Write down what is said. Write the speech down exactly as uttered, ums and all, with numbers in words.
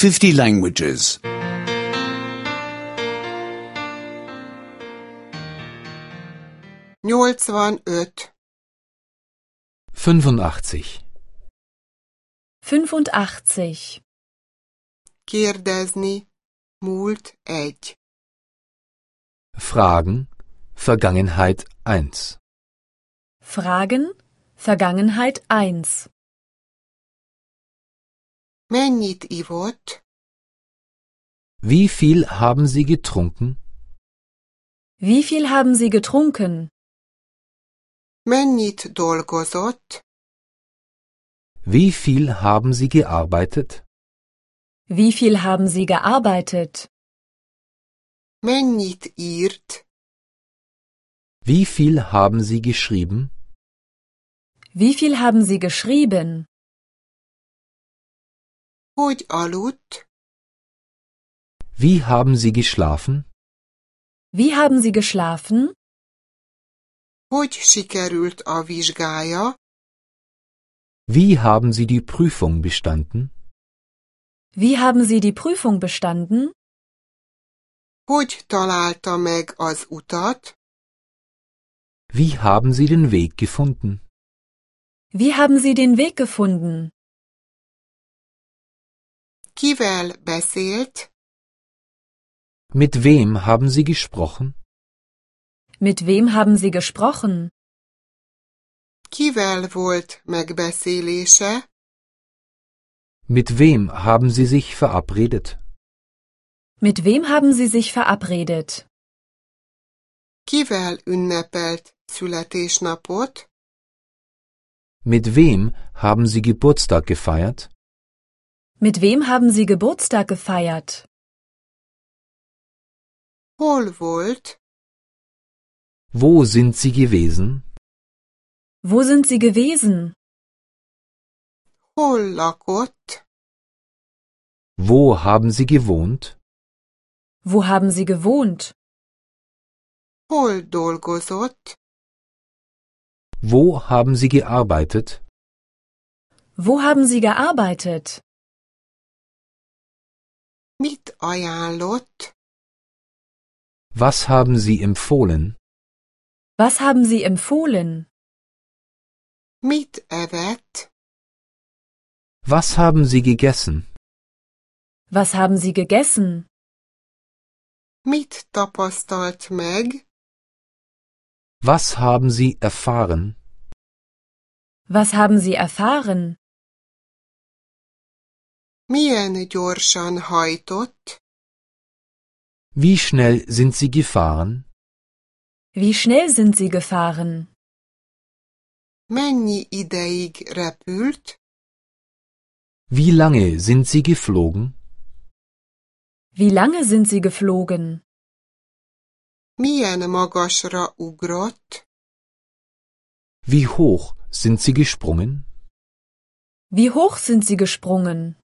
fifty languages. nyolcvanöt, fünfundachtzig. fünfundachtzig. kérdezni, múlt egy. Fragen, Vergangenheit eins. Fragen, Vergangenheit eins. Mennyit ivott? Wie viel haben Sie getrunken? Wie viel haben Sie getrunken? Mennyit dolgozott? Wie viel haben Sie gearbeitet? Wie viel haben Sie gearbeitet? Mennyit írt? Wie viel haben Sie geschrieben? Wie viel haben Sie geschrieben? Hogy aludt? Wie haben Sie geschlafen? Wie haben Sie geschlafen? Hogy sikerült a vizsgája? Wie haben Sie die Prüfung bestanden? Wie haben Sie die Prüfung bestanden? Hogy találta meg az utat? Wie haben Sie den Weg gefunden? Wie haben Sie den Weg gefunden? Kivel beszélt? Mit wem haben Sie gesprochen? Mit wem haben Sie gesprochen? Kivel volt megbeszélése? Mit wem haben Sie sich verabredet? Mit wem haben Sie sich verabredet? Kivel ünnepelt születésnapot? Mit wem haben Sie Geburtstag gefeiert? Mit wem haben Sie Geburtstag gefeiert? Hol volt? Wo sind Sie gewesen? Wo sind Sie gewesen? Hol lakott? Wo haben Sie gewohnt? Wo haben Sie gewohnt? Hol dolgozott? Wo haben Sie gearbeitet? Wo haben Sie gearbeitet? Mit ajánlott? Was haben Sie empfohlen? Was haben Sie empfohlen? Mit evett? Was haben Sie gegessen? Was haben Sie gegessen? Mit tapasztalt meg? Was haben Sie erfahren? Was haben Sie erfahren? Milyen gyorsan hajtott? Wie schnell sind Sie gefahren? Wie schnell sind Sie gefahren? Mennyi ideig repült? Wie lange sind Sie geflogen? Wie lange sind Sie geflogen? Milyen magasra ugrott? Wie hoch sind Sie gesprungen? Wie hoch sind Sie gesprungen?